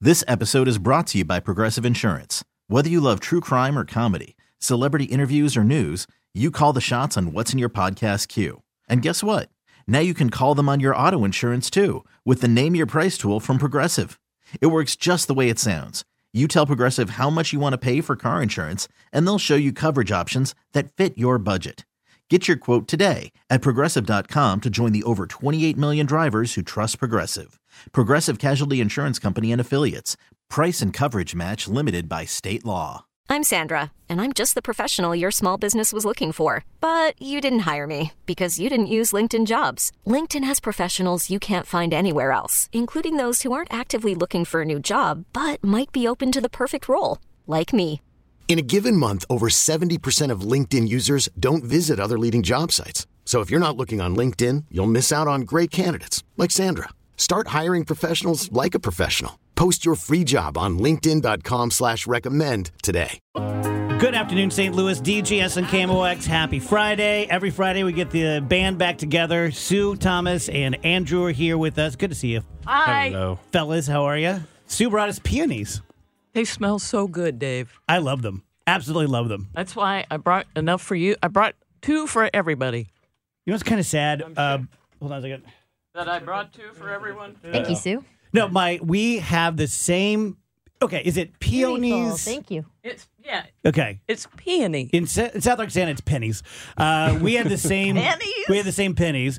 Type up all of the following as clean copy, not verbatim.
This episode is brought to you by Progressive Insurance. Whether you love true crime or comedy, celebrity interviews or news, you call the shots on what's in your podcast queue. And guess what? Now you can call them on your auto insurance too with the Name Your Price tool from Progressive. It works just the way it sounds. You tell Progressive how much you want to pay for car insurance, and they'll show you coverage options that fit your budget. Get your quote today at Progressive.com to join the over 28 million drivers who trust Progressive. Progressive Casualty Insurance Company and Affiliates. Price and coverage match limited by state law. I'm Sandra, and I'm just the professional your small business was looking for. But you didn't hire me because you didn't use LinkedIn Jobs. LinkedIn has professionals you can't find anywhere else, including those who aren't actively looking for a new job, but might be open to the perfect role, like me. In a given month, over 70% of LinkedIn users don't visit other leading job sites. So if you're not looking on LinkedIn, you'll miss out on great candidates like Sandra. Start hiring professionals like a professional. Post your free job on linkedin.com/recommend today. Good afternoon, St. Louis, DGS and KMOX. Happy Friday. Every Friday we get the band back together. Sue, Thomas, and Andrew are here with us. Good to see you. Hi. Hello. Fellas, how are you? Sue brought us peonies. They smell so good, Dave. I love them. Absolutely love them. That's why I brought enough for you. I brought 2 for everybody. You know what's kind of sad? Hold on a second. That I brought 2 for everyone? Thank you, Sue. No, we have the same. Okay, is it peonies? Beautiful. Thank you. Okay. It's peony. In South Roxana, it's pennies. We had the same. Pennies? We had the same pennies.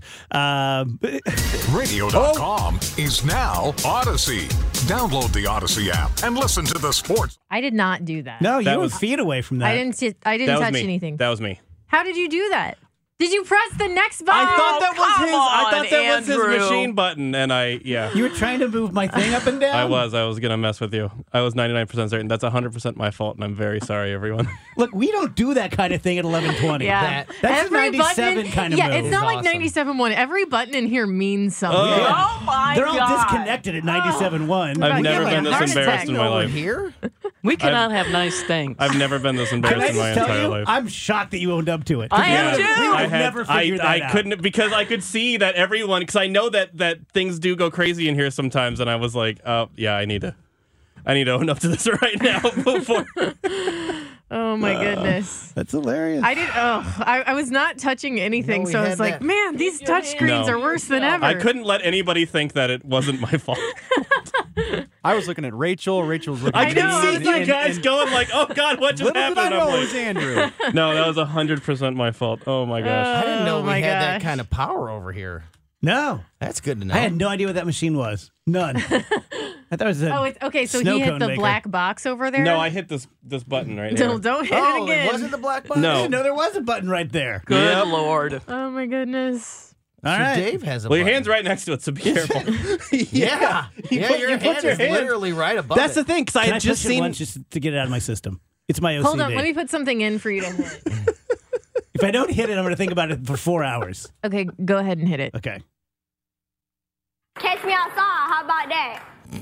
Radio.com is now Odyssey. Download the Odyssey app and listen to the sports. I did not do that. No, you were feet away from that. I didn't touch anything. That was me. How did you do that? Did you press the next button? I thought that was his Andrew. machine button, and You were trying to move my thing up and down? I was going to mess with you. I was 99% certain. That's 100% my fault, and I'm very sorry, everyone. Look, we don't do that kind of thing at 11:20. Yeah. That's Every a 97 button, kind of yeah, move. it's not like 97.1. Every button in here means something. Oh, my They're God. all disconnected at 97.1. I've Right, never yeah, been this heart embarrassed attack in my over life. Here? We cannot have nice things. I've never been this Can embarrassed I in my just tell entire you, life. I'm shocked that you owned up to it. I am, too. We would I have had- never figured that out. I couldn't, because I could see that everyone, because I know that things do go crazy in here sometimes, and I was like, oh, yeah, I need to own up to this right now before. Oh, my goodness. That's hilarious. I was not touching anything, No, we so I had was like, that. man, these touch screens No. are worse than ever. I couldn't let anybody think that it wasn't my fault. I was looking at Rachel. Rachel's looking I at could know, see I was you like- guys going like, oh, God, what just Little happened? did I know I'm it was like, Andrew. no, that was 100% my fault. Oh, my gosh. I didn't know Oh, we my had that gosh. kind of power over here. No. That's good to know. I had no idea what that machine was. None. I thought it was a it's okay. So snow he hit cone the maker. black box over there. No, I hit this button right here. Don't hit it Oh, again. it wasn't the black button? No. I didn't know there was a button right there. Good Lord. Oh my goodness. All So right. Dave has a Well, your button. hand's right next to it, so be careful. Yeah. put- your you put hand your is hand- literally right above That's the it. thing, because I Can I had just touch it seen. once just to get it out of my system? It's my OCD. Hold on. Let me put something in for you to hit. If I don't hit it, I'm going to think about it for 4 hours. Okay, go ahead and hit it. Okay. Catch me outside. How about that?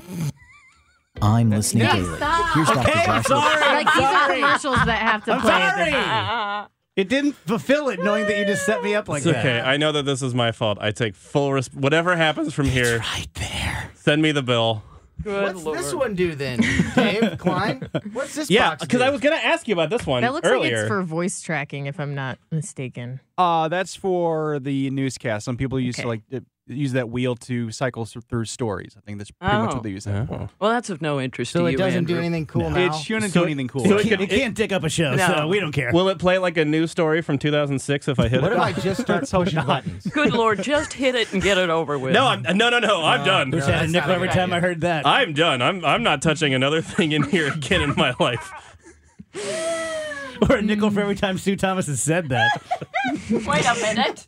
I'm listening daily. Here's Dr. Okay, I'm Joshua. sorry. Like these are sorry. commercials that have to I'm play. at the- sorry. It didn't fulfill it knowing that you just set me up like It's that. okay. I know that this is my fault. I take full whatever happens from here. Right there. Send me the bill. Good What's Lord. this one do then, Dave Klein? What's this Yeah, box because do? I was gonna ask you about this one That looks earlier. like it's for voice tracking, if I'm not mistaken. That's for the newscast. Some people used to Okay. use that wheel to cycle through stories. I think that's pretty much Oh. what they use that for. Well, that's of no interest So to it you, doesn't do Andrew. anything cool now? It shouldn't So do it- anything cool. so It can't dick up a show, No. so we don't care. Will it play like a news story from 2006 if I hit What it? if I just start pushing buttons? Good Lord, just hit it and get it over with. No, no. I'm done. Wish I had a that's nickel not a every good time idea. I heard that. I'm done. I'm not touching another thing in here again in my life. Or a nickel for every time Sue Thomas has said that. Wait a minute.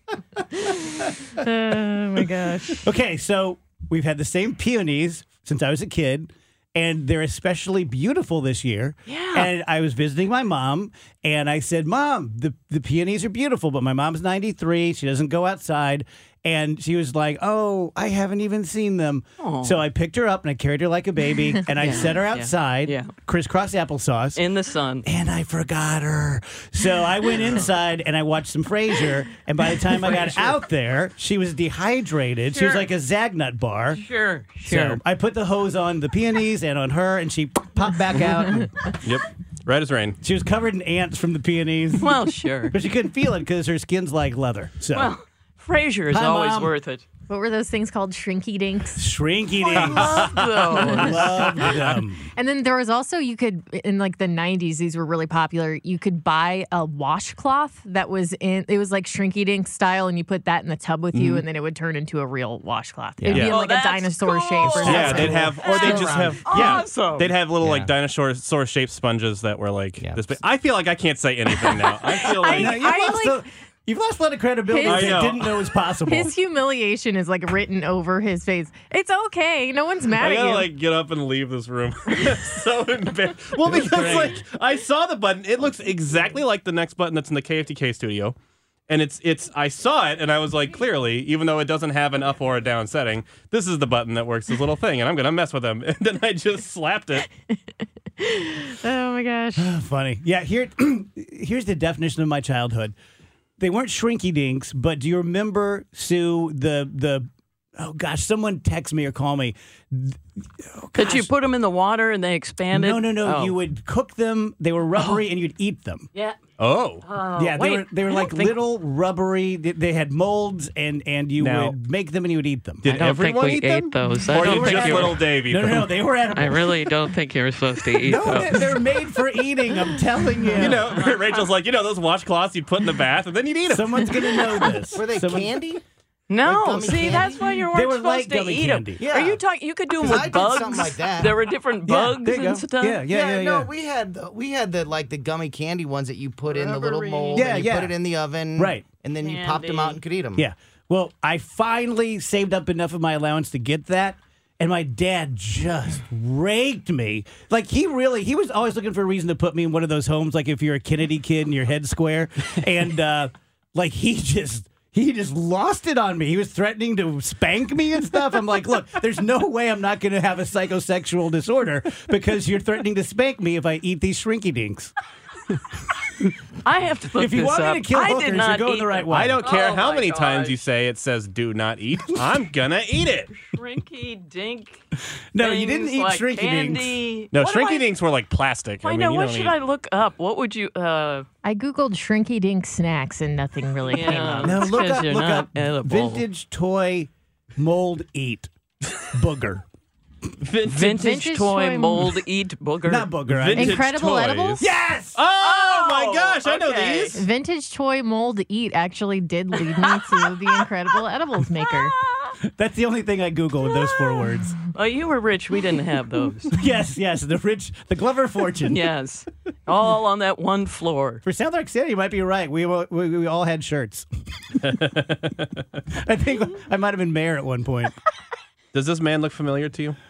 Oh my gosh. Okay, so we've had the same peonies since I was a kid, and they're especially beautiful this year. Yeah. And I was visiting my mom, and I said, Mom, the peonies are beautiful, but my mom's 93. She doesn't go outside. And she was like, oh, I haven't even seen them. Aw. So I picked her up and I carried her like a baby and I set her outside, crisscross applesauce. In the sun. And I forgot her. So I went inside and I watched some Frasier. And by the time I got out there, she was dehydrated. She was Sure. like a Zagnut bar. Sure. So I put the hose on the peonies and on her, and she popped back out. Yep. Red as rain. She was covered in ants from the peonies. Well, sure. But she couldn't feel it because her skin's like leather. So. Well, Frasier is Hi, always Mom. worth it. What were those things called? Shrinky dinks. Shrinky I dinks. love those. Loved them. And then there was also, you could, in like the 90s, these were really popular. You could buy a washcloth that was it was like Shrinky Dink style, and you put that in the tub with you, and then it would turn into a real washcloth. It'd be in Oh, like a that's dinosaur cool. shape or something. Yeah, they'd have, or they just have, Awesome. they'd have little Yeah. like dinosaur shaped sponges that were like this big. I feel like I can't say anything now. I feel like You've lost a lot of credibility His- that I know. didn't know was possible. His humiliation is like written over his face. It's okay. No one's mad I at gotta you. like get up and leave this room. So embarrassed. Well, because like I saw the button, it looks exactly like the next button that's in the KFTK studio, and it's. I saw it and I was like, clearly, even though it doesn't have an up or a down setting, this is the button that works this little thing, and I'm gonna mess with them. And then I just slapped it. Oh my gosh. Funny. Yeah, here's the definition of my childhood. They weren't shrinky dinks, but do you remember, Sue, the oh gosh, someone text me or call me. Oh, That you gosh. put them in the water and they expanded? No. Oh. You would cook them. They were rubbery, and you'd eat them. Yeah. Oh. Yeah, wait, they were I like don't think- little rubbery. They had molds, and you Now- would make them and you would eat them. Did I don't think everyone we eat them? ate those. I Or don't you think just you were- little Dave eat No, them? they were edible. I really don't think you were supposed to eat No, those. they're made for eating. I'm telling you. You know, Rachel's like, those washcloths you put in the bath and then you'd eat them. Someone's gonna know this. Were they Someone- candy? No, gummy see, candy? that's why you They weren't were supposed like to gummy eat them. candy. Yeah. Are you talking? You could do them 'Cause I with did bugs. something like that. There were different bugs there you go. and stuff. Yeah. No, we had the like the gummy candy ones that you put in the little mold. Yeah, and you yeah. put it in the oven. Right. And then you popped them out and could eat them. Yeah. Well, I finally saved up enough of my allowance to get that. And my dad just raked me. Like, he was always looking for a reason to put me in one of those homes, like if you're a Kennedy kid and your head's square. And, like, he just lost it on me. He was threatening to spank me and stuff. I'm like, look, there's no way I'm not going to have a psychosexual disorder because you're threatening to spank me if I eat these shrinky dinks. I have to look If you this want me up. to kill I hookers, did you're not going eat the right them. way. I don't care Oh how my many times gosh. you say it says do not eat. I'm gonna eat it. Shrinky dink. No, you didn't things eat like shrinky dinks. candy. No, What do shrinky dinks were like plastic. I mean, know. you What don't should eat- I look up? What would you? I Googled Shrinky Dink snacks and nothing really came Yeah. up. No, It's look 'cause up, you're look not up edible. vintage toy mold eat booger. Vintage toy mold eat booger. Not booger. I Vintage Incredible toys. Edibles? Yes! Oh my gosh, I know okay. these. Vintage toy mold eat actually did lead me to the Incredible Edibles maker. That's the only thing I Google with those 4 words. Oh, you were rich. We didn't have those. Yes, the Glover fortune. Yes, all on that one floor. For South Park City, you might be right. We all had shirts. I think I might have been mayor at one point. Does this man look familiar to you?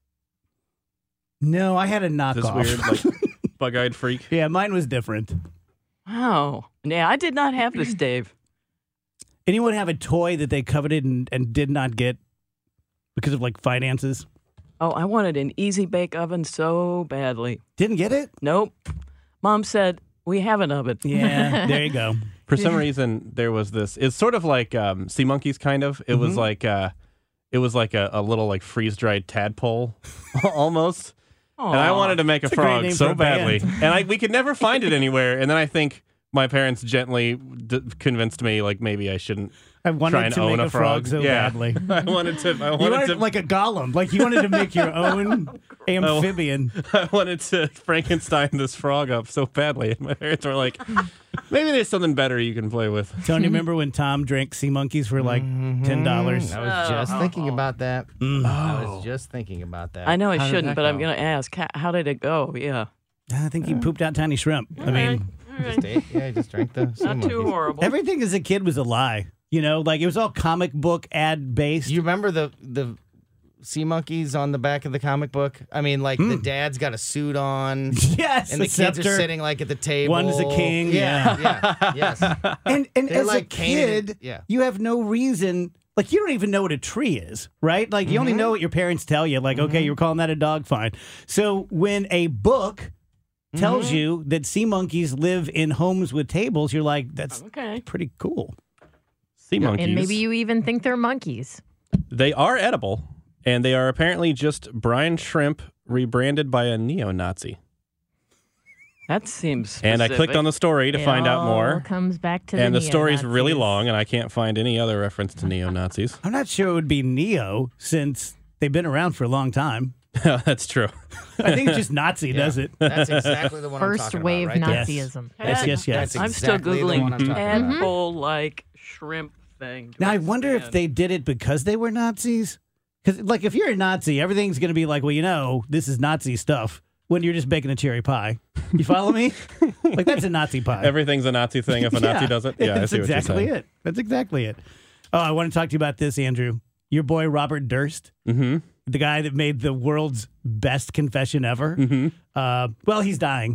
No, I had a This knockoff. weird, like bug-eyed freak. Yeah, mine was different. Wow. Yeah, I did not have this, Dave. Anyone have a toy that they coveted and did not get because of like finances? Oh, I wanted an easy bake oven so badly. Didn't get it? Nope. Mom said, we have an oven. Yeah, there you go. For some reason, there was this. It's sort of like Sea Monkeys, kind of. It was like a little like freeze-dried tadpole, almost. And I wanted to make a That's a great frog name so for a badly, band. and we could never find it anywhere. And then I think my parents gently convinced me, like maybe I shouldn't. I wanted try and to own make a a frog so yeah. badly. I wanted to. You wanted like a golem. Like you wanted to make your own amphibian. I wanted to Frankenstein this frog up so badly. And my parents were like, maybe there's something better you can play with. Tony, remember when Tom drank Sea Monkeys for like $10? I was just thinking about that. I was just thinking about that. I know I How did shouldn't, that but I'm go? going to ask, how did it go? Yeah. I think he pooped out tiny shrimp. I mean, I just drank the sea Not too monkeys. horrible. everything as a kid was a lie. You know, like it was all comic book ad based. You remember the sea monkeys on the back of the comic book? I mean, like the dad's got a suit on. Yes, and the kids are sitting like at the table. One's a king. Yeah, yes. And They're as like a kid, painted- you have no reason. Like, you don't even know what a tree is, right? Like, you only know what your parents tell you. Like, okay, you're calling that a dog, fine. So when a book tells you that sea monkeys live in homes with tables, you're like, that's pretty cool. Sea monkeys. And maybe you even think they're monkeys. They are edible, and they are apparently just brine shrimp rebranded by a neo-Nazi. That seems specific. And I clicked on the story to find out more. Comes back to And the the story's neo-Nazis. really long, and I can't find any other reference to neo-Nazis. I'm not sure it would be Neo since they've been around for a long time. That's true. I think just Nazi does it. That's exactly the one I'm First talking wave about, right? Nazism. Yes. That's I'm still exactly the one I'm Googling talking about. tadpole-like shrimp thing. Now, I wonder if they did it because they were Nazis. Because, like, if you're a Nazi, everything's going to be like, well, you know, this is Nazi stuff when you're just baking a cherry pie. You follow me? Like, that's a Nazi pie. Everything's a Nazi thing if a Nazi does it. Yeah, I that's see what you're exactly saying. it. That's exactly it. Oh, I want to talk to you about this, Andrew. Your boy, Robert Durst, the guy that made the world's best confession ever. Well, he's dying.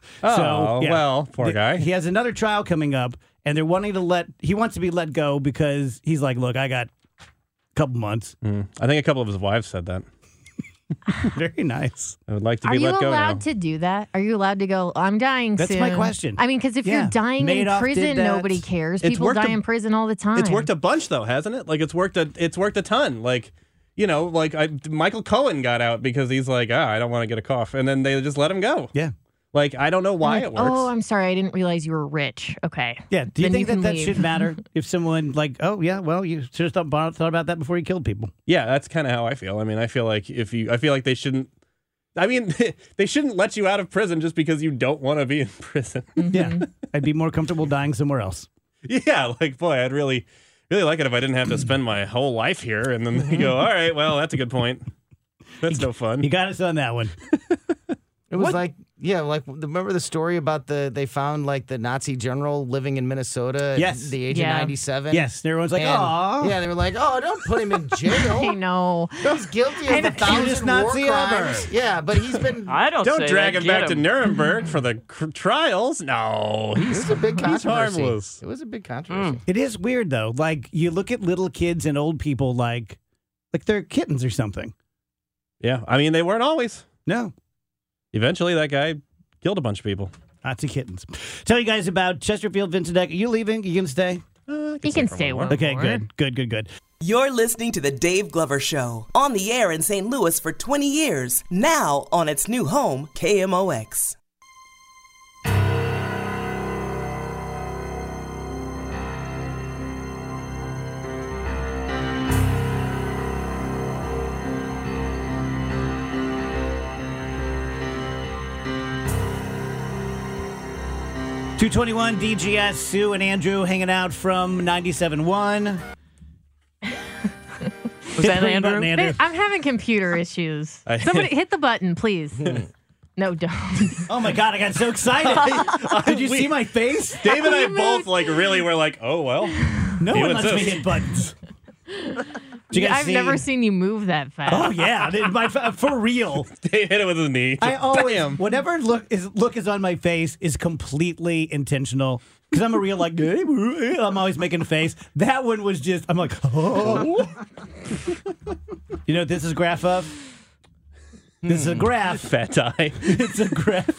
Well, poor guy. He has another trial coming up, and they're wanting to he wants to be let go because he's like, look, I got a couple months. I think a couple of his wives said that. Very nice. I would like to Are be you let go now. allowed to do that? Are you allowed to go, I'm dying That's soon? my question. I mean, because if you're dying in Madoff did prison, that. nobody cares. It's People worked die a- in prison all the time. It's worked a bunch, though, hasn't it? Like, it's worked a ton. Like, you know, like Michael Cohen got out because he's like, I don't want to get a cough. And then they just let him go. Yeah. Like, I don't know why Like, it works. oh, I'm sorry. I didn't realize you were rich. Okay. Yeah. Do you Then think can that leave. should matter if someone like, oh yeah, well, you should have thought about that before you killed people? Yeah, that's kind of how I feel. I mean, I feel like they shouldn't. I mean, they shouldn't let you out of prison just because you don't want to be in prison. Yeah. I'd be more comfortable dying somewhere else. Yeah, like, boy, I'd really like it if I didn't have to spend my whole life here. And then they go, all right, well, that's a good point. That's no fun. You got us on that one. It was remember the story about they found like the Nazi general living in Minnesota Yes. at the age Yeah. of 97? Yes. And everyone's like, And- aw. Yeah, they were like, oh, don't put him in jail. I know. He's guilty of And the the cutest 1,000 war Nazi ever. crimes. Yeah, but he's been. I don't say drag that. him Get back to Nuremberg for the trials. No, It was a big he's controversy. harmless. It was a big controversy. It is weird though. Like you look at little kids and old people like they're kittens or something. Yeah, I mean, they weren't always. No. Eventually, that guy killed a bunch of people. Nazi kittens. Tell you guys about Chesterfield Vincent Deck. Are you leaving? You gonna stay? He can stay one Okay, more. good. You're listening to The Dave Glover Show, on the air in St. Louis for 20 years, now on its new home, KMOX. .221 DGS, Sue and Andrew hanging out from 97.1. Was that Hit the Andrew? button, Andrew. I'm having computer issues. Somebody hit the button, please. No, don't. Oh my God, I got so excited. Did you see my face? Dave and I both really were like, oh, well. No He one was lets me this. hit buttons. Did you guys I've see- never seen you move that fast. Oh yeah, for real. Dave hit it with his knee. I always, Bam. whatever look is on my face is completely intentional. Because I'm a real like, I'm always making a face. That one was just, I'm like, oh. You know what this is a graph of? This is a graph. Fat tie. It's a graph.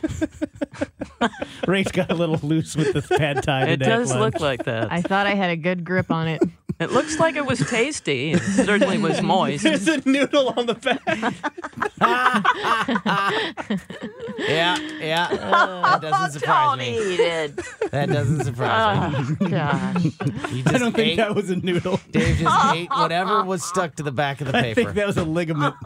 Ray's got a little loose with the pad tie It today. does look like that. I thought I had a good grip on it. It looks like it was tasty. It certainly was moist. There's a noodle on the back. Yeah. That doesn't surprise me. Eat it. That doesn't surprise me. Oh, gosh. You I just don't think ate, that was a noodle. Dave just ate whatever was stuck to the back of the I paper. think that was a ligament.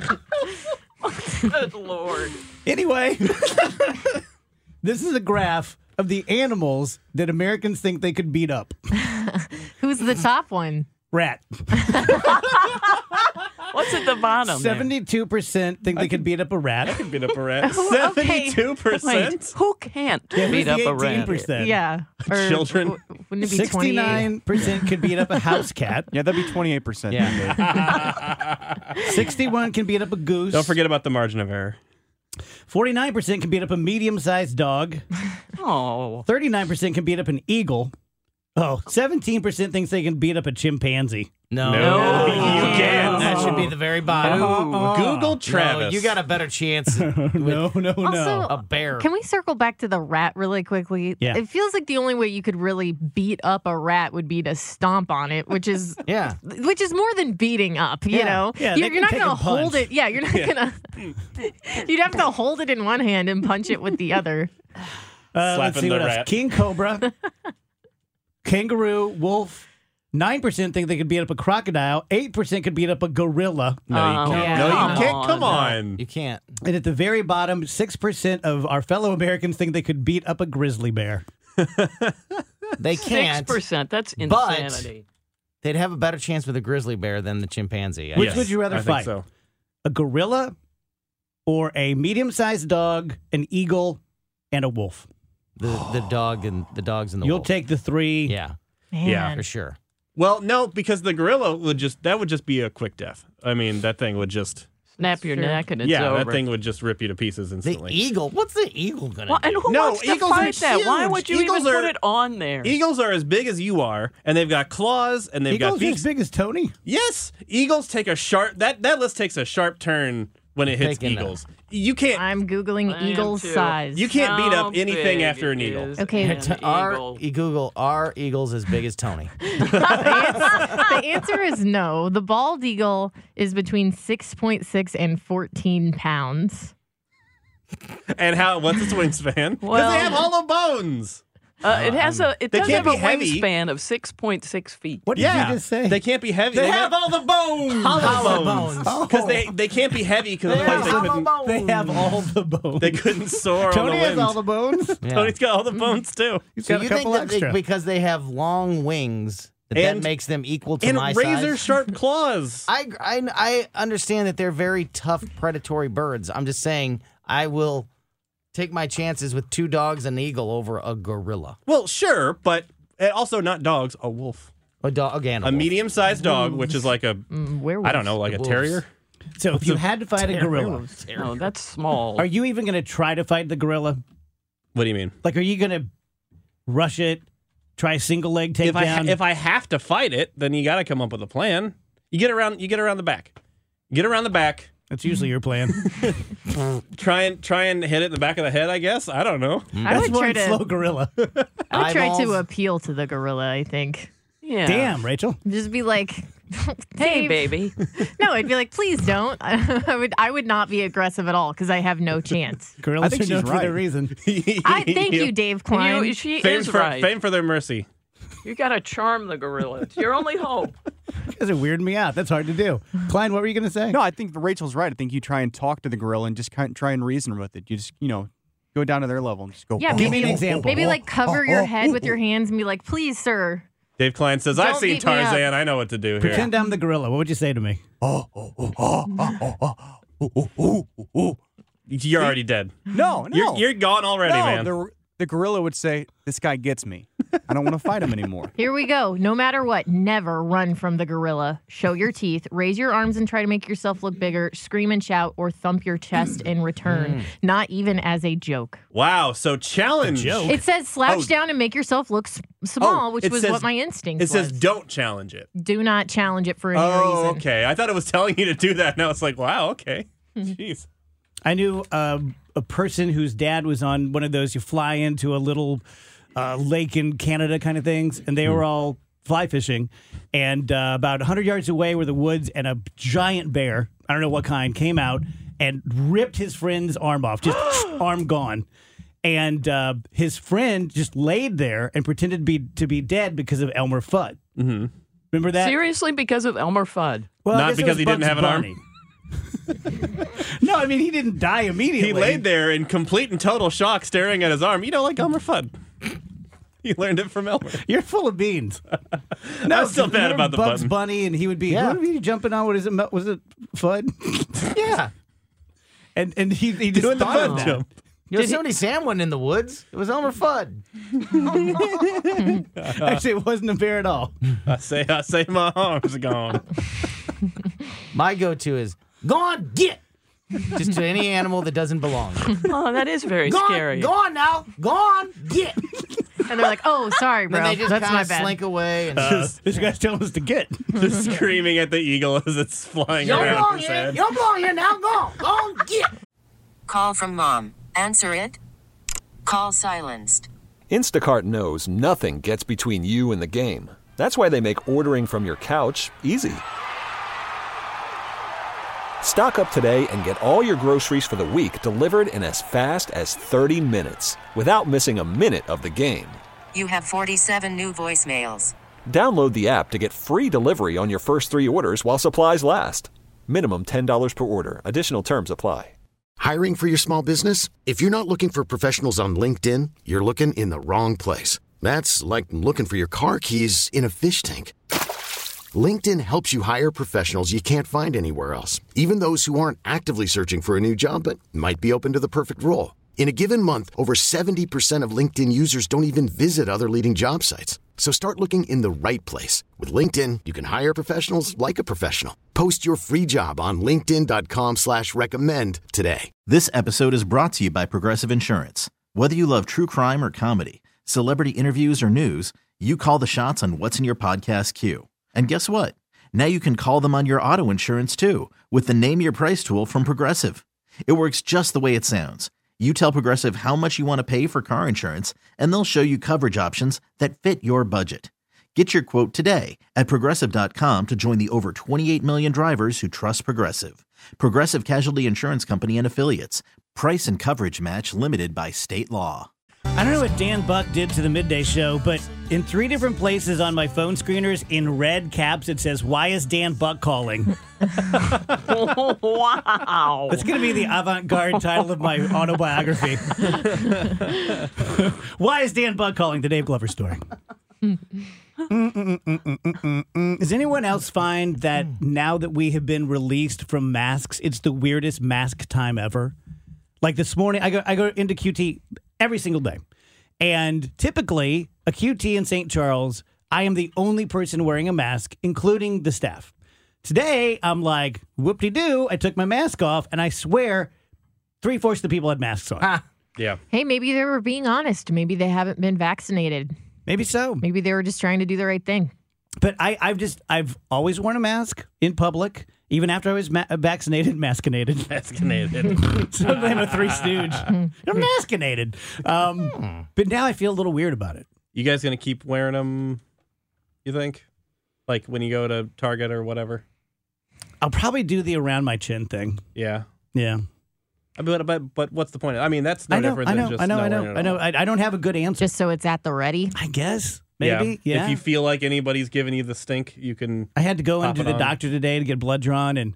Good Lord. Anyway, this is a graph of the animals that Americans think they could beat up. Who's the top one? Rat. Well, What's at the bottom? 72% think they could beat up a rat. Beat up a rat. Okay. 72%. Wait, who can't Yeah, beat up who's the a rat? 18%? Yeah. Or Children. Wouldn't it be 28? 69% could beat up a house cat. Yeah, that'd be 28%. Yeah. 61 can beat up a goose. Don't forget about the margin of error. 49% can beat up a medium-sized dog. Oh. 39% can beat up an eagle. Oh, 17% thinks they can beat up a chimpanzee. No, you can't. That should be the very bottom. Google Travis. No, you got a better chance. No. Also, A bear. Can we circle back to the rat really quickly? Yeah. It feels like the only way you could really beat up a rat would be to stomp on it, which is Yeah. which is more than beating up, you know? Yeah, they you're can not take going a to hold punch. it. Yeah, you're not going to. You'd have to hold it in one hand and punch it with the other. Let's see Slapping what the else. rat. King cobra, kangaroo, wolf. 9% think they could beat up a crocodile. 8% could beat up a gorilla. No, you can't. yeah. No, you Come can't. on. Come on. You can't. And at the very bottom, 6% of our fellow Americans think they could beat up a grizzly bear. They can't. 6%. That's But- insanity. They'd have a better chance with a grizzly bear than the chimpanzee. Which Yes, would you rather I think fight? so. A gorilla or a medium-sized dog, an eagle, and a wolf? The dog and the dogs and the You'll wolf. take the three. Yeah, Man. Yeah, for sure. Well, no, because the gorilla would just be a quick death. I mean, that thing would just Snap your Sure. neck and it's yeah, over. that thing would just rip you to pieces The instantly. eagle. What's the eagle gonna Well, do? and who No, wants to eagles are fight that? Why huge. would you Eagles even are- put it on there? Eagles are as big as you are, and they've got claws, and they've Eagles got are beaks. as big as Tony. Yes, eagles take a sharp. That list takes a sharp turn when it hits Taking eagles. You can't. I'm Googling I am eagle's too. size. You can't beat How up anything big after an eagle. is Okay. an eagle? Are eagles as big as Tony? The answer is no. The bald eagle is between 6.6 and 14 pounds. And what's its wingspan? Because Well- they have hollow bones. It has a. It They does can't have a be heavy. wingspan of 6.6 feet. What did Yeah, you just say? they can't be heavy. They have all the bones. Hollow bones. Because they can't be heavy because otherwise They have all the bones. they couldn't soar Tony on the has wind. all the bones. Yeah. Tony's got all the bones too. He's So got a you think couple that extra. because they have long wings, that And- makes them equal to And my razor size? sharp claws. I understand that they're very tough predatory birds. I'm just saying I will take my chances with two dogs and an eagle over a gorilla. Well, sure, but also not dogs. A wolf. A dog again. A medium-sized dog, which is like a Werewolf. I don't know, like a Wolves. terrier. So if you had to fight a gorilla, No, that's small. are you even going to try to fight the gorilla? What do you mean? Like, are you going to rush it, try a single leg takedown? If I have to fight it, then you got to come up with a plan. You get around the back. Get around the back. That's usually your plan. Try and hit it in the back of the head, I guess. I don't know. I That's would try one slow to. gorilla. I would try to Eyeballs. appeal to the gorilla. I think. Yeah. Damn, Rachel. Just be like, Hey, Dave. baby. No, I'd be like, please don't. I would not be aggressive at all because I have no chance. Gorillas I think are known she's for their right. reason. Thank you, Dave Klein. She Fame is for right. fame for their mercy. You got to charm the gorilla. It's your only hope. You guys are weirding me out. That's hard to do. Klein, what were you going to say? No, I think Rachel's right. I think you try and talk to the gorilla and just try and reason with it. You just, go down to their level and just go. Yeah, Give me maybe, an example. maybe like cover your head with your hands and be like, please, sir. Dave Klein says, "I've Don't seen beat me up." Tarzan. I know what to do here." Pretend I'm the gorilla. What would you say to me? You're already dead. No. You're gone already, no, man. The gorilla would say, "This guy gets me. I don't want to fight him anymore." Here we go. No matter what, never run from the gorilla. Show your teeth, raise your arms and try to make yourself look bigger, scream and shout, or thump your chest in return. Not even as a joke. Wow. So challenge. It says slouch down and make yourself look small, which it was says- what my instinct It says was. don't challenge it. Do not challenge it for any Oh, reason. okay. I thought it was telling you to do that. Now it's like, wow, okay. Jeez. I knew a person whose dad was on one of those, you fly into a little lake in Canada kind of things, and they were all fly fishing. And about 100 yards away were the woods, and a giant bear, I don't know what kind, came out and ripped his friend's arm off, just arm gone. And his friend just laid there and pretended to be dead because of Elmer Fudd. Mm-hmm. Remember that? Seriously, because of Elmer Fudd. Well, I Not guess it because was he didn't Bugs have an arm? Bunny. No, I mean, he didn't die immediately. He laid there in complete and total shock, staring at his arm. Like Elmer Fudd. You learned it from Elmer. You're full of beans. I was still bad about the Bugs button. Bunny, and he would be. Yeah. What were you jumping on? What is it? Was it Fudd? Yeah. And he just Doing the thought of Fudd that. jump. Yosemite Sam wasn't in the woods. It was Elmer Fudd. Actually, it wasn't a bear at all. I say my arms are gone. My go-to is, go on, get! Just to any animal that doesn't belong. Oh, that is very Go scary. on, go on now. Go on, get! And they're like, "Oh, sorry, bro. Then they just That's kind my of bad." slink away. And This guy's telling us to get. Just screaming at the eagle as it's flying you don't around belong his here. head. You don't belong here now. Go on. Go on, get! Call from mom. Answer it. Call silenced. Instacart knows nothing gets between you and the game. That's why they make ordering from your couch easy. Stock up today and get all your groceries for the week delivered in as fast as 30 minutes without missing a minute of the game. You have 47 new voicemails. Download the app to get free delivery on your first 3 orders while supplies last. Minimum $10 per order. Additional terms apply. Hiring for your small business? If you're not looking for professionals on LinkedIn, you're looking in the wrong place. That's like looking for your car keys in a fish tank. LinkedIn helps you hire professionals you can't find anywhere else, even those who aren't actively searching for a new job but might be open to the perfect role. In a given month, over 70% of LinkedIn users don't even visit other leading job sites. So start looking in the right place. With LinkedIn, you can hire professionals like a professional. Post your free job on linkedin.com/recommend today. This episode is brought to you by Progressive Insurance. Whether you love true crime or comedy, celebrity interviews or news, you call the shots on what's in your podcast queue. And guess what? Now you can call them on your auto insurance too with the Name Your Price tool from Progressive. It works just the way it sounds. You tell Progressive how much you want to pay for car insurance, and they'll show you coverage options that fit your budget. Get your quote today at Progressive.com to join the over 28 million drivers who trust Progressive. Progressive Casualty Insurance Company and Affiliates. Price and coverage match limited by state law. I don't know what Dan Buck did to the midday show, but in 3 different places on my phone screeners in red caps, it says, "Why is Dan Buck calling?" Wow. That's going to be the avant-garde title of my autobiography. Why is Dan Buck calling? The Dave Glover story. Does anyone else find that now that we have been released from masks, it's the weirdest mask time ever? Like this morning, I go into QT every single day. And typically, a QT in St. Charles, I am the only person wearing a mask, including the staff. Today, I'm like, whoop-de-doo, I took my mask off, and I swear 3/4 of the people had masks on. Yeah. Hey, maybe they were being honest. Maybe they haven't been vaccinated. Maybe so. Maybe they were just trying to do the right thing. But I've always worn a mask in public, even after I was vaccinated, maskinated. So I'm a Three Stooge. I'm maskinated. But now I feel a little weird about it. You guys going to keep wearing them, you think? Like when you go to Target or whatever? I'll probably do the around my chin thing. Yeah. Yeah. But what's the point? I mean, that's no different than just I not wearing it at all. I don't have a good answer. Just so it's at the ready? I guess. Maybe. Yeah. If you feel like anybody's giving you the stink, you can. I had to go pop into it the on. doctor today to get blood drawn, and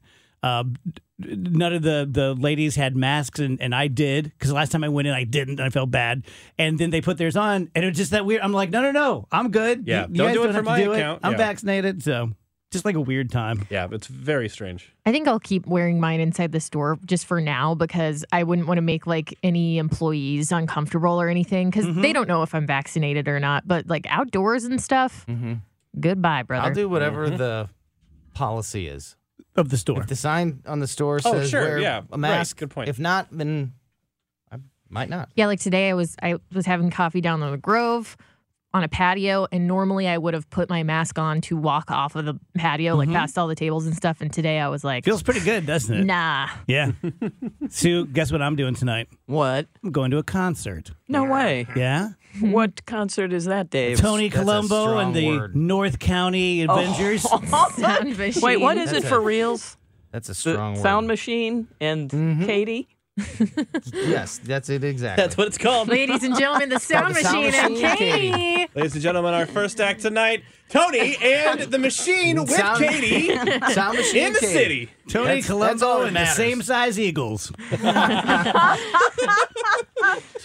none of the ladies had masks, and I did, because last time I went in, I didn't, and I felt bad. And then they put theirs on, and it was just that weird. I'm like, no, I'm good. Yeah, You don't guys do it have for to my do account. I'm Yeah. vaccinated, so just like a weird time. Yeah, it's very strange. I think I'll keep wearing mine inside the store just for now because I wouldn't want to make like any employees uncomfortable or anything because they don't know if I'm vaccinated or not. But like outdoors and stuff, goodbye, brother. I'll do whatever the policy is of the store. If the sign on the store Oh, says sure, wear yeah, a mask, right, good point. If not, then I might not. Yeah, like today I was having coffee down on the Grove on a patio, and normally I would have put my mask on to walk off of the patio, like past all the tables and stuff. And today I was like, Feels pretty good, doesn't it? nah. Yeah. Sue, guess what I'm doing tonight? What? I'm going to a concert. No way. Yeah? What concert is that, Dave? Tony That's a Colombo and the strong word. North County Avengers. Sound machine. Wait, what is That's it for a- reals? That's a The strong Sound word. Machine and Katie? Yes, that's it exactly. That's what it's called. Ladies and gentlemen, the sound The Sound machine and Machine and Katie. Ladies and gentlemen, our first act tonight, Tony and the Machine with Sound- Katie Sound machine in the Katie. city. Tony That's all Colombo that and the matters. same size Eagles.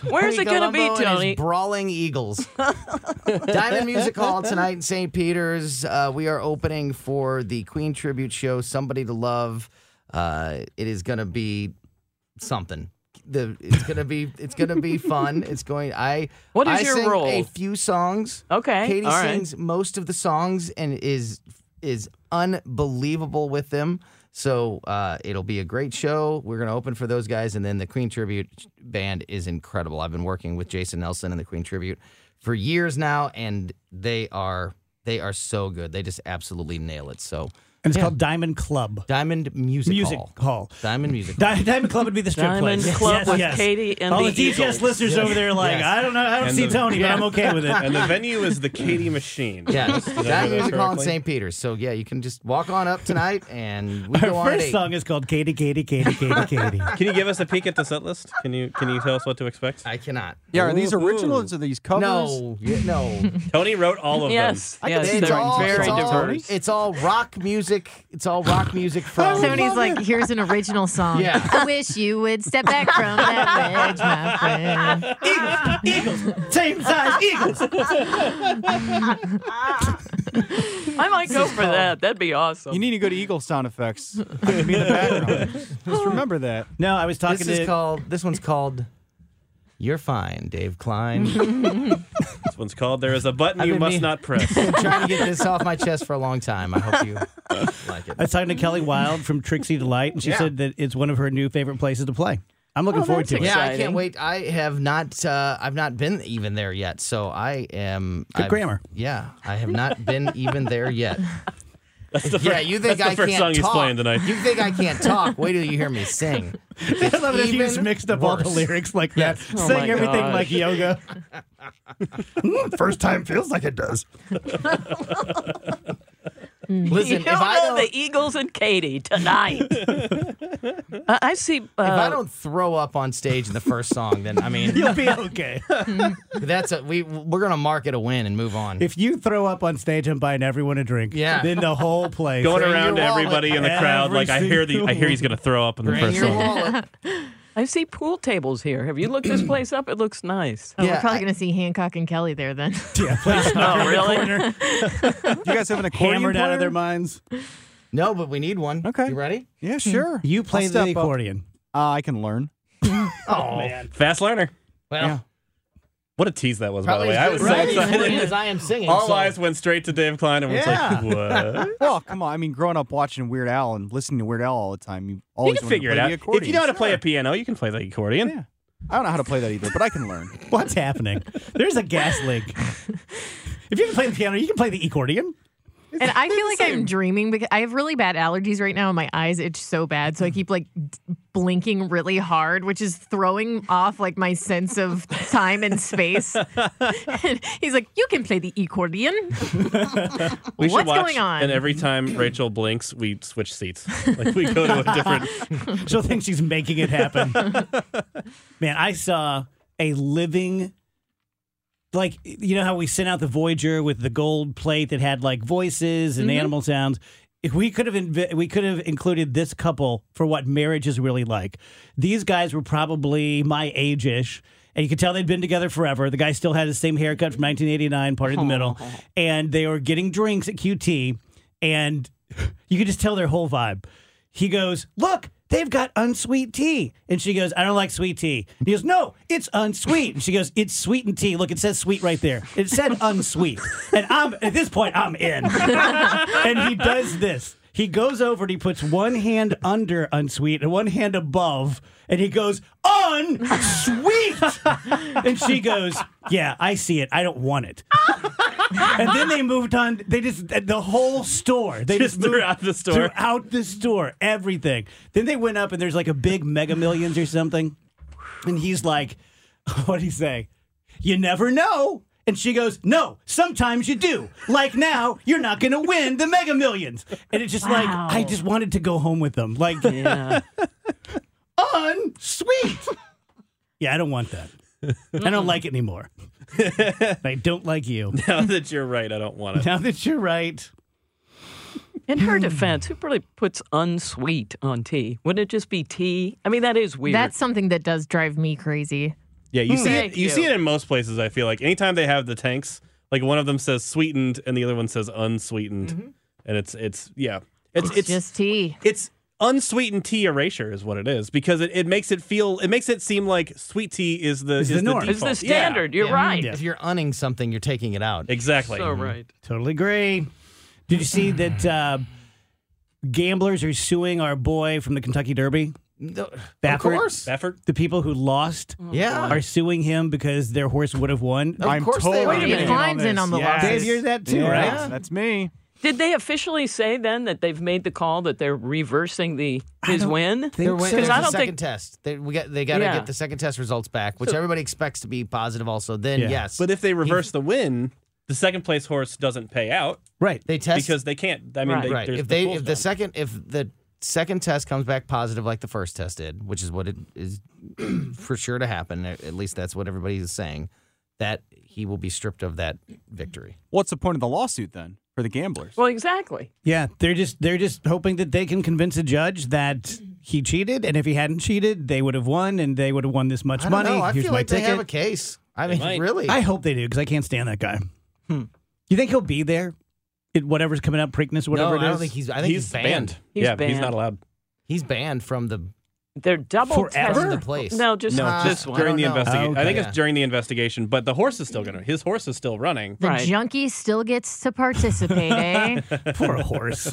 Where's it going to be, Columbo and his Tony? Brawling Eagles. Diamond Music Hall tonight in St. Peter's. We are opening for the Queen tribute show, Somebody to Love. It is going to be something. It's gonna be fun. What is your sing role? a few songs. Okay, Katie all right. sings most of the songs and is unbelievable with them. So it'll be a great show. We're gonna open for those guys, and then the Queen tribute band is incredible. I've been working with Jason Nelson and the Queen tribute for years now, and they are so good. They just absolutely nail it. So. And it's called Diamond Club. Diamond Music Hall. Diamond Music Hall. Diamond Club would be the strip Diamond place. Club with Katie and all the the DJS Eagles. listeners over there are like, I don't know, I don't see Tony, but I'm okay with it. And the venue is the Katie Machine. Yeah, Did I hear Diamond that Music Hall in correctly? St. Peter's. So yeah, you can just walk on up tonight, and we Our go on at first 8. song is called Katie, Katie, Katie, Katie, Katie. Can you give us a peek at the set list? Can you tell us what to expect? I cannot. Yeah, are these originals or are these covers? No. Tony wrote all of Yes, them. yes, It's they're all, very it's all- diverse. It's all rock music. It's all rock music from. Tony's like, here's an original song. Yeah. I wish you would step back from that ledge, my friend. Eagles, same size Eagles. I might go for that. That'd be awesome. You need to go to Eagle sound effects. I can be in the background. Just remember that. No, I was talking This one's called You're Fine, Dave Klein. This one's called There Is a Button I've You been Must mean- Not Press. I've been trying to get this off my chest for a long time. I hope you like it. I was talking to Kelly Wilde from Trixie Delight, and she Yeah. said that it's one of her new favorite places to play. I'm looking forward to it. Yeah, I can't wait. I have not. I've not been even there yet. So I am. Good grammar. Yeah, I have not been even there yet. That's the Yeah, first, you think that's I the first can't song he's talk? playing tonight. You think I can't talk? Wait till you hear me sing. I love it if you just mixed up all the lyrics like that. Oh Sing my everything gosh. like yoga. First time feels like it does. Listen, you if I know don't, the Eagles and Katie tonight. I see. if I don't throw up on stage in the first song, then I mean, You'll be okay. we're gonna mark it a win and move on. If you throw up on stage, I'm buying everyone a drink. Yeah. Then the whole place. Going Bring around to your wallet. everybody in the crowd, Every like I hear he's gonna throw up in the Bring first your song. wallet. I see pool tables here. Have you looked this place up? It looks nice. Oh, Yeah, we're probably going to see Hancock and Kelly there then. Yeah, please. Oh, really? You guys have an accordion Hammered out of player? their minds. No, but we need one. Okay. You ready? Yeah, sure. You play I'll the step up. accordion. I can learn. Oh man. Fast learner. Well, Yeah. What a tease that was, by the probably way. I was so as excited. as I am singing. All so- eyes went straight to Dave Klein and was Yeah. like, what? Well, come on. I mean, growing up watching Weird Al and listening to Weird Al all the time, you You always can wanted figure to it play out. the If accordion. you know how to play a Sure. piano, you can play the accordion. Yeah. I don't know how to play that either, but I can learn. What's happening? There's a gas leak. If you can play the piano, you can play the accordion. And I feel like I'm dreaming because I have really bad allergies right now and my eyes itch so bad. So I keep like blinking really hard, which is throwing off like my sense of time and space. And he's like, you can play the accordion. We should What's watch, going on? and every time Rachel blinks, we switch seats. Like we go to a different. She'll think she's making it happen. Man, I saw a living, like, you know how we sent out the Voyager with the gold plate that had like voices and animal sounds. If we could have included this couple for what marriage is really like. These guys were probably my age-ish, and you could tell they'd been together forever. The guy still had the same haircut from 1989, part in the middle, and they were getting drinks at QT, and you could just tell their whole vibe. He goes, "Look, they've got unsweet tea." And she goes, "I don't like sweet tea." And he goes, "No, it's unsweet." And she goes, "It's sweetened tea. Look, it says sweet right there. It said unsweet." And at this point, I'm in. And he does this. He goes over and he puts one hand under unsweet and one hand above. And he goes, "Unsweet." And she goes, "Yeah, I see it. I don't want it." And then they moved on. They just, the whole store. They just moved throughout the store. Throughout the store. Everything. Then they went up and there's like a big Mega Millions or something. And he's like, what'd he say? "You never know." And she goes, "No, sometimes you do. Like now, you're not going to win the Mega Millions." And it's just like, I just wanted to go home with them. Like, Yeah. unsweet. Yeah, I don't want that. I don't like it anymore. I don't like you. Now that you're right, I don't want it. Now that you're right. In her defense, who really puts unsweet on tea? Wouldn't it just be tea? I mean, that is weird. That's something that does drive me crazy. Yeah, you see it. Thank You you. see it in most places. I feel like anytime they have the tanks, like one of them says sweetened and the other one says unsweetened, and it's just tea. It's unsweetened tea erasure is what it is because it makes it seem like sweet tea is the norm. default. It's the standard. You're right. If you're unning something, you're taking it out. Exactly. So right. Totally agree. Did you see that gamblers are suing our boy from the Kentucky Derby? Of Baffert? course. Baffert? The people who lost Yeah. are suing him because their horse would have won. Of course they are. Dave Klein's in on the Yes. lawsuit. Dave, you're that too, Yeah, right? that's me. Did they officially say then that they've made the call that they're reversing his win? think There's so. Because I a don't second think test. They got to get the second test results back, which everybody expects to be positive also. Then, Yeah. yes. But if they reverse the win, the second place horse doesn't pay out Right. they test because they can't. I mean, Right. right. there's If the pool's if the second test comes back positive like the first test did, which is what it is for sure to happen, at least that's what everybody is saying, that he will be stripped of that victory. What's the point of the lawsuit then for the gamblers? Well, exactly. Yeah, they're just hoping that they can convince a judge that he cheated, and if he hadn't cheated, they would have won, and they would have won this much I don't money. know. I Here's feel my like ticket. they have a case. I mean, might. really. I hope they do because I can't stand that guy. You think he'll be there? Whatever's coming up, Preakness, whatever no, it is. I don't think he's. I think he's banned. He's He's banned. not allowed. He's banned from the They're double Forever? tested. the place. No, just this one. during the I don't know. investigation. I think Okay. it's during the investigation, but the horse is still his horse is still running. The Right. junkie still gets to participate, eh? Poor horse.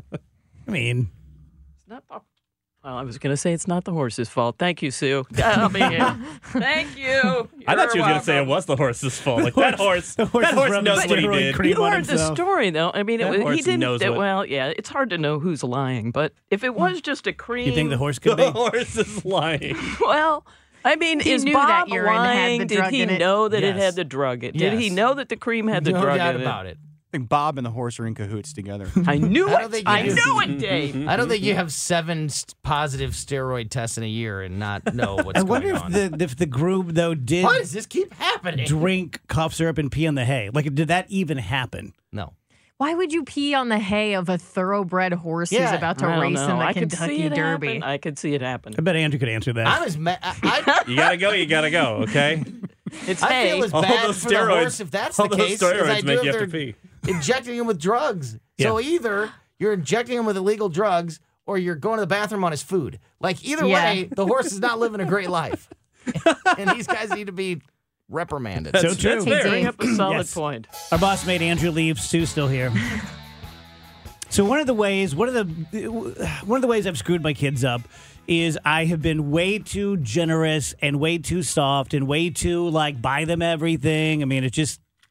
I mean, It's not the- Well, I was going to say it's not the horse's fault. Thank you, Sue. I'll be here. Thank you. I thought you were You're going to say it welcome. was the horse's fault. Like that horse the horse is rubbing knows what he steroid did. cream You on heard the himself. story, though. I mean, That he horse didn't. knows what- Well, yeah, it's hard to know who's lying, but if it was just a cream, You think the horse could be? The horse is lying. Well, I mean, He is knew Bob that urine had lying? the Did drug he in it. know that it Yes. had the drug in it? Did he Yes. know that the cream had the no drug doubt in about it. I think Bob and the horse are in cahoots together. I knew I don't it. think I you do. knew it, Dave. I don't think you have 7 positive steroid tests in a year and not know what's I going wonder on. if the group though did Why does this keep happening? drink cough syrup and pee on the hay. Like, did that even happen? No. Why would you pee on the hay of a thoroughbred horse who's Yeah, about to I don't race know. in the I could see Kentucky it Derby? happen. I could see it happen. I bet Andrew could answer that. I'm as mad. You gotta go. You gotta go. Okay. It's I hay. feel as All bad those for the steroids- horse if that's all the those case. as steroids I do make if you have to they're pee. injecting him with drugs. So either you're injecting him with illegal drugs or you're going to the bathroom on his food. Like either way, the horse is not living a great life. And these guys need to be reprimanded. So true. That's bring up a solid Yes. point. Our boss mate Andrew leaves. Sue's still here. So one of the ways I've screwed my kids up is I have been way too generous and way too soft and way too like buy them everything. I mean, it's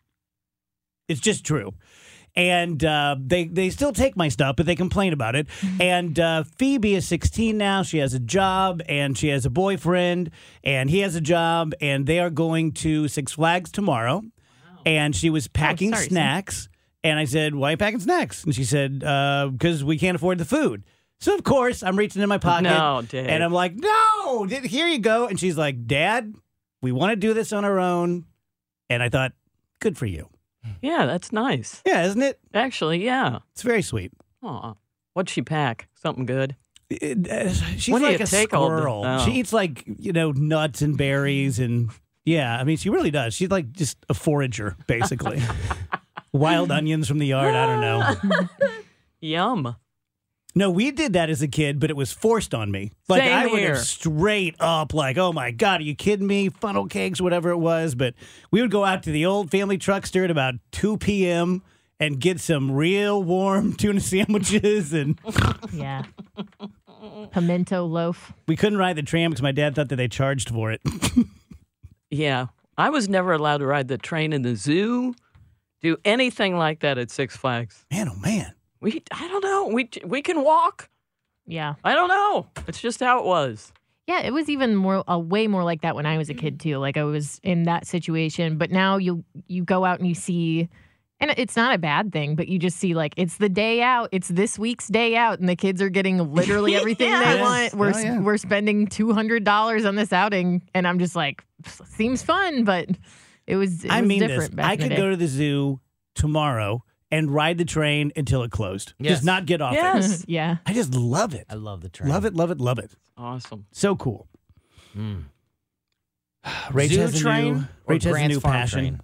just true. And they still take my stuff, but they complain about it. And Phoebe is 16 now. She has a job, and she has a boyfriend, and he has a job, and they are going to Six Flags tomorrow. And she was packing sorry, snacks. And I said, why are you packing snacks? And she said, because we can't afford the food. So, of course, I'm reaching in my pocket. No, Dave. And I'm like, no, here you go. And she's like, Dad, we want to do this on our own. And I thought, good for you. Yeah, that's nice. Yeah, isn't it? Actually, yeah. It's very sweet. Aw. What'd she pack? Something good? She's When do like you a take all the- squirrel. oh. She eats like, nuts and berries. And yeah, I mean, she really does. She's like just a forager, basically. Wild onions from the yard. I don't know. Yum. No, we did that as a kid, but it was forced on me. Like Same I would here. have straight up like, oh my God, are you kidding me? Funnel cakes, whatever it was. But we would go out to the old family truckster at about 2 p.m. and get some real warm tuna sandwiches. And Yeah. Pimento loaf. we couldn't ride the tram because my dad thought that they charged for it. Yeah. I was never allowed to ride the train in the zoo, do anything like that at Six Flags. Man, oh man. I don't know. We can walk. Yeah. I don't know. It's just how it was. Yeah, it was even way more like that when I was a kid too. Like I was in that situation, but now you go out and you see, and it's not a bad thing, but you just see like it's the day out, it's this week's day out, and the kids are getting literally everything they Yes. want. We're spending $200 on this outing, and I'm just like, seems fun, but it was I mean different this. back I in the could day. go to the zoo tomorrow and ride the train until it closed. Yes. Just not get off Yes. it. Yeah. I just love it. I love the train. Love it, love it, love it. Awesome. So cool. Rach Zoo has a train new, or Rach has a Grant's new Farm passion. train?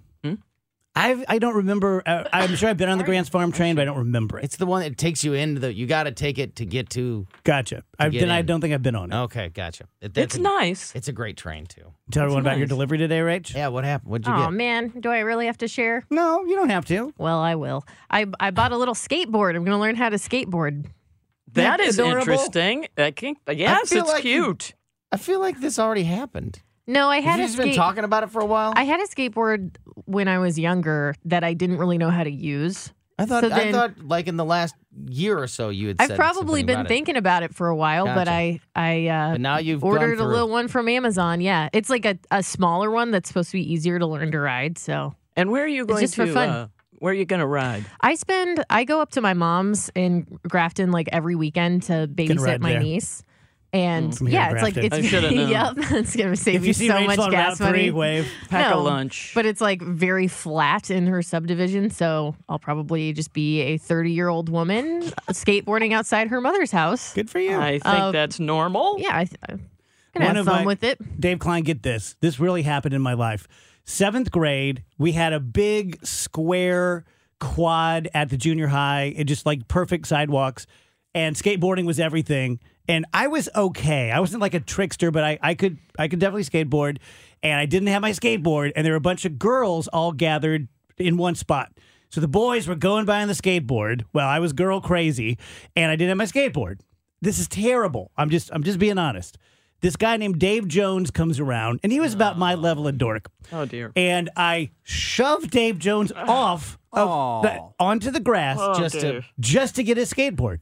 I don't remember. I'm sure I've been on the Grant's Farm train, but I don't remember it. It's the one that takes you into the. You got to take it to get to. Gotcha. get I in. don't think I've been on it. Okay, gotcha. It's nice. It's a great train too. Tell everyone about your nice. delivery today, Rach. Yeah, what happened? What'd you Oh get? man, do I really have to share? No, you don't have to. Well, I will. I bought a little skateboard. I'm going to learn how to skateboard. That is adorable. interesting. Yes, feel it's like cute. I feel like this already happened. No, I Have had you a just been talking about it for a while? I had a skateboard when I was younger that I didn't really know how to use. I thought So then- like in the last year or so you had I've said probably something been about it. thinking about it for a while, but Gotcha. I But now you've gone ordered a through. little one from Amazon. Yeah, it's like a smaller one that's supposed to be easier to learn to ride. So And where are you going just for to? fun. Where are you going to ride? I go up to my mom's in Grafton like every weekend to babysit ride my there. niece. And From here yeah, to it's like Grafton. it's I shoulda known. yep, it's gonna save If me you see so Rachel much on gas Route 3, money. wave. Pack No, a lunch. But it's like very flat in her subdivision, so I'll probably just be a 30-year-old woman skateboarding outside her mother's house. Good for you. I think that's normal. Yeah, I'm gonna have fun with it. Dave Klein, get this. This really happened in my life. 7th grade, we had a big square quad at the junior high. It just like perfect sidewalks, and skateboarding was everything. And I was okay. I wasn't like a trickster, but I could definitely skateboard. And I didn't have my skateboard, and there were a bunch of girls all gathered in one spot. So the boys were going by on the skateboard. Well, I was girl crazy, and I didn't have my skateboard. This is terrible. I'm just being honest. This guy named Dave Jones comes around, and he was about my level of dork. Oh, dear. And I shoved Dave Jones off onto the grass Oh, just to get his skateboard.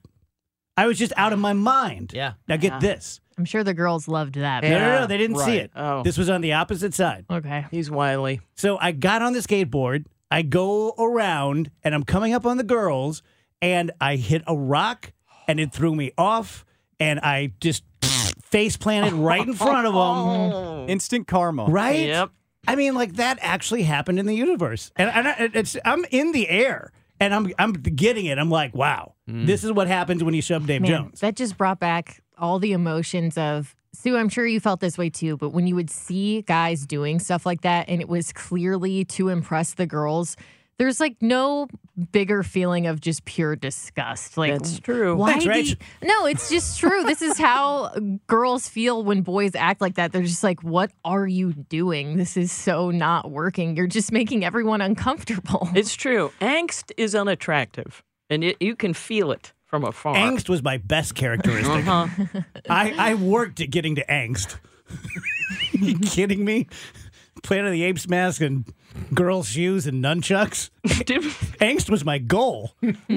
I was just out of my mind. Yeah. Now get this. I'm sure the girls loved that. No, they didn't see right. it. Oh. This was on the opposite side. Okay. He's wily. So I got on the skateboard. I go around, and I'm coming up on the girls, and I hit a rock, and it threw me off, and I just face planted right in front of them. Instant karma. Right? Yep. I mean, like that actually happened in the universe, and I'm in the air, and I'm getting it. I'm like, wow, this is what happens when you shove Dave Man, Jones. that just brought back all the emotions of Sue. I'm sure you felt this way too, but when you would see guys doing stuff like that, and it was clearly to impress the girls, there's like no bigger feeling of just pure disgust. Like That's true. Why Thanks, do Rach. you- No, it's just true. This is how girls feel when boys act like that. They're just like, "What are you doing? This is so not working. You're just making everyone uncomfortable." It's true. Angst is unattractive, and you can feel it from afar. Angst was my best characteristic. Uh-huh. I worked at getting to angst. You kidding me? Planet of the Apes mask and girls' shoes and nunchucks. Angst was my goal.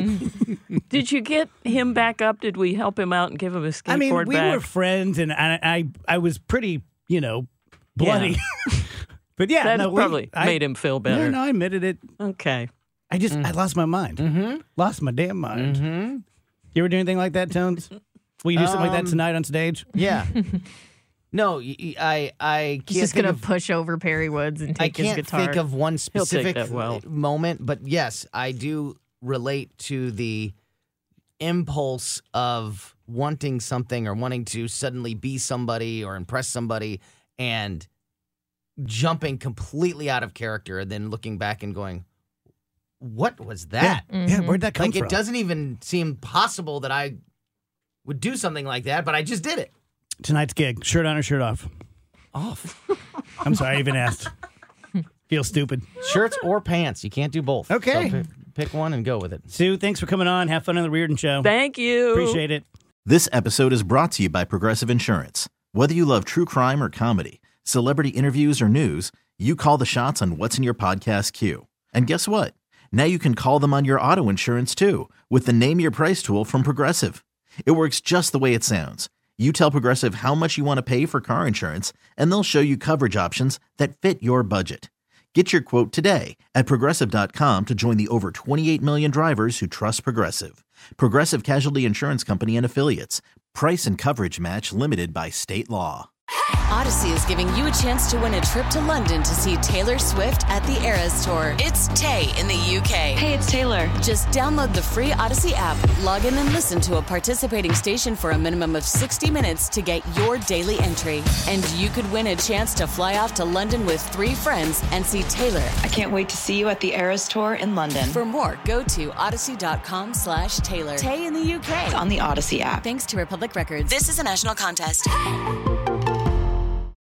Did you get him back up? Did we help him out and give him a skateboard I mean, we back? were friends, and I was pretty, bloody. But yeah, That probably made him feel better. No, I admitted it. Okay. I lost my mind. Mm-hmm. Lost my damn mind. Mm-hmm. You ever do anything like that, Tones? Will you do something like that tonight on stage? Yeah. No, I can't. He's just think gonna of- push over Perry Woods and I take his can't guitar. think of one He'll take specific that well. moment, but yes, I do relate to the impulse of wanting something or wanting to suddenly be somebody or impress somebody and jumping completely out of character and then looking back and going, what was that? Yeah, where'd that come Like, from? it doesn't even seem possible that I would do something like that, but I just did it. Tonight's gig, shirt on or shirt off? Off. I'm sorry, I even asked. Feel stupid. Shirts or pants. You can't do both. Okay. So pick one and go with it. Sue, thanks for coming on. Have fun on the Reardon Show. Thank you. Appreciate it. This episode is brought to you by Progressive Insurance. Whether you love true crime or comedy, celebrity interviews or news, you call the shots on what's in your podcast queue. And guess what? Now you can call them on your auto insurance too with the Name Your Price tool from Progressive. It works just the way it sounds. You tell Progressive how much you want to pay for car insurance, and they'll show you coverage options that fit your budget. Get your quote today at Progressive.com to join the over 28 million drivers who trust Progressive. Progressive Casualty Insurance Company and Affiliates. Price and coverage match limited by state law. Odyssey is giving you a chance to win a trip to London to see Taylor Swift at the Eras Tour. It's Tay in the UK. Hey, it's Taylor. Just download the free Odyssey app, log in and listen to a participating station for a minimum of 60 minutes to get your daily entry. And you could win a chance to fly off to London with 3 friends and see Taylor. I can't wait to see you at the Eras Tour in London. For more, go to odyssey.com/Taylor. Tay in the UK. It's on the Odyssey app. Thanks to Republic Records. This is a national contest.